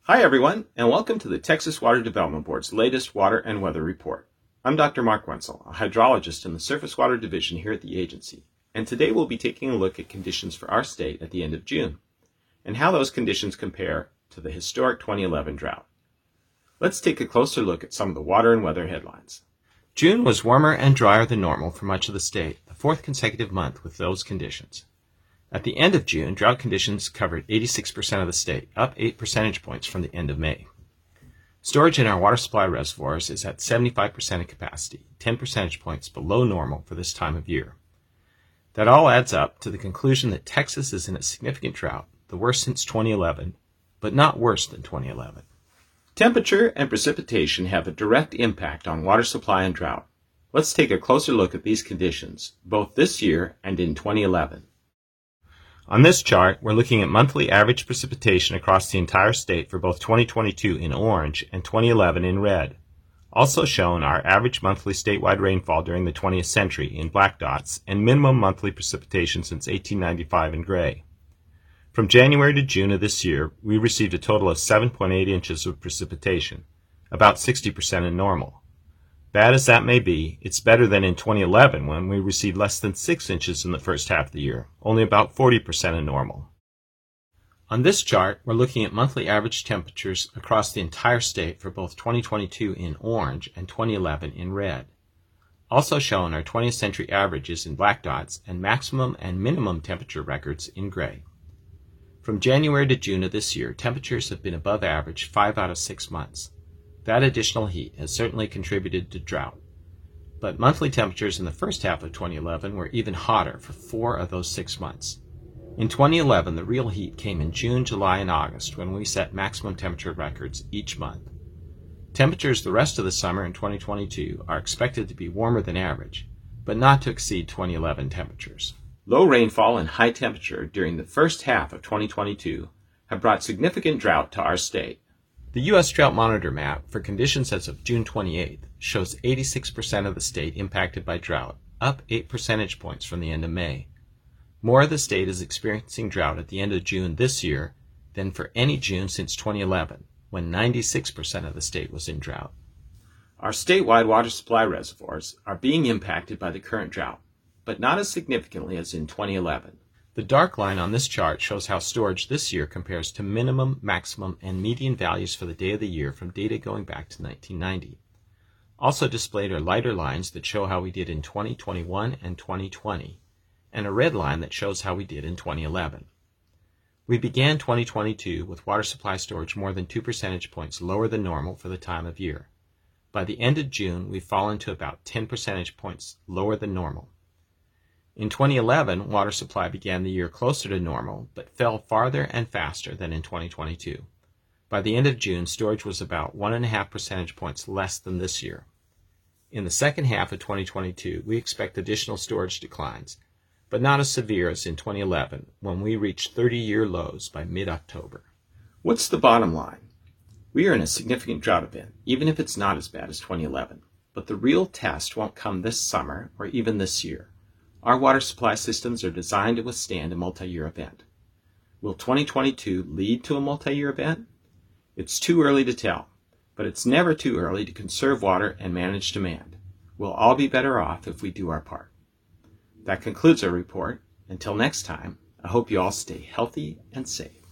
Hi everyone, and welcome to the Texas Water Development Board's latest Water and Weather Report. I'm Dr. Mark Wenzel, a hydrologist in the Surface Water Division here at the agency, and today we'll be taking a look at conditions for our state at the end of June, and how those conditions compare to the historic 2011 drought. Let's take a closer look at some of the water and weather headlines. June was warmer and drier than normal for much of the state, the fourth consecutive month with those conditions. At the end of June, drought conditions covered 86% of the state, up 8 percentage points from the end of May. Storage in our water supply reservoirs is at 75% of capacity, 10 percentage points below normal for this time of year. That all adds up to the conclusion that Texas is in a significant drought, the worst since 2011, but not worse than 2011. Temperature and precipitation have a direct impact on water supply and drought. Let's take a closer look at these conditions, both this year and in 2011. On this chart, we're looking at monthly average precipitation across the entire state for both 2022 in orange and 2011 in red. Also shown are average monthly statewide rainfall during the 20th century in black dots and minimum monthly precipitation since 1895 in gray. From January to June of this year, we received a total of 7.8 inches of precipitation, about 60% in normal. Bad as that may be, it's better than in 2011 when we received less than 6 inches in the first half of the year, only about 40% in normal. On this chart, we're looking at monthly average temperatures across the entire state for both 2022 in orange and 2011 in red. Also shown are 20th century averages in black dots and maximum and minimum temperature records in gray. From January to June of this year, temperatures have been above average 5 out of 6 months. That additional heat has certainly contributed to drought. But monthly temperatures in the first half of 2011 were even hotter for 4 of those 6 months. In 2011, the real heat came in June, July, and August when we set maximum temperature records each month. Temperatures the rest of the summer in 2022 are expected to be warmer than average, but not to exceed 2011 temperatures. Low rainfall and high temperature during the first half of 2022 have brought significant drought to our state. The U.S. Drought Monitor map for conditions as of June 28th shows 86% of the state impacted by drought, up 8 percentage points from the end of May. More of the state is experiencing drought at the end of June this year than for any June since 2011, when 96% of the state was in drought. Our statewide water supply reservoirs are being impacted by the current drought, but not as significantly as in 2011. The dark line on this chart shows how storage this year compares to minimum, maximum, and median values for the day of the year from data going back to 1990. Also displayed are lighter lines that show how we did in 2021 and 2020, and a red line that shows how we did in 2011. We began 2022 with water supply storage more than 2 percentage points lower than normal for the time of year. By the end of June, we've fallen to about 10 percentage points lower than normal. In 2011, water supply began the year closer to normal, but fell farther and faster than in 2022. By the end of June, storage was about 1.5 percentage points less than this year. In the second half of 2022, we expect additional storage declines, but not as severe as in 2011, when we reached 30-year lows by mid-October. What's the bottom line? We are in a significant drought event, even if it's not as bad as 2011. But the real test won't come this summer or even this year. Our water supply systems are designed to withstand a multi-year event. Will 2022 lead to a multi-year event? It's too early to tell, but it's never too early to conserve water and manage demand. We'll all be better off if we do our part. That concludes our report. Until next time, I hope you all stay healthy and safe.